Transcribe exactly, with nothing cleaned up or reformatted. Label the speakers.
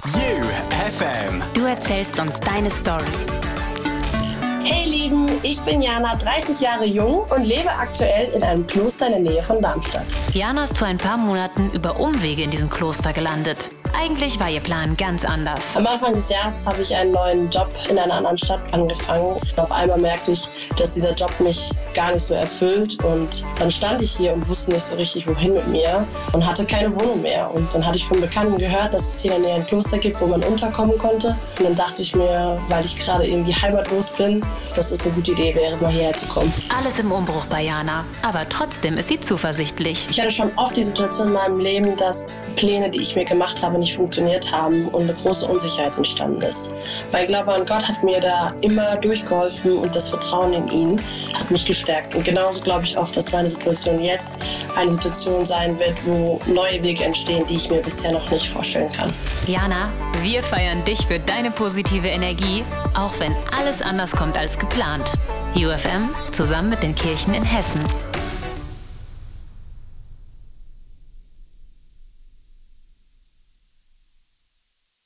Speaker 1: U F M.
Speaker 2: Du erzählst uns deine Story.
Speaker 3: Hey Lieben, ich bin Jana, dreißig Jahre jung und lebe aktuell in einem Kloster in der Nähe von Darmstadt.
Speaker 2: Jana ist vor ein paar Monaten über Umwege in diesem Kloster gelandet. Eigentlich war ihr Plan ganz anders.
Speaker 3: Am Anfang des Jahres habe ich einen neuen Job in einer anderen Stadt angefangen. Auf einmal merkte ich, dass dieser Job mich gar nicht so erfüllt. Und dann stand ich hier und wusste nicht so richtig, wohin mit mir und hatte keine Wohnung mehr. Und dann hatte ich von Bekannten gehört, dass es hier in der Nähe ein Kloster gibt, wo man unterkommen konnte. Und dann dachte ich mir, weil ich gerade irgendwie heimatlos bin, dass es eine gute Idee wäre, mal hierher zu kommen.
Speaker 2: Alles im Umbruch bei Jana, aber trotzdem ist sie zuversichtlich.
Speaker 3: Ich hatte schon oft die Situation in meinem Leben, dass Pläne, die ich mir gemacht habe, nicht funktioniert haben und eine große Unsicherheit entstanden ist. Mein Glaube an Gott hat mir da immer durchgeholfen und das Vertrauen in ihn hat mich gestärkt. Und genauso glaube ich auch, dass meine Situation jetzt eine Situation sein wird, wo neue Wege entstehen, die ich mir bisher noch nicht vorstellen kann.
Speaker 2: Jana, wir feiern dich für deine positive Energie, auch wenn alles anders kommt als geplant. U F M zusammen mit den Kirchen in Hessen.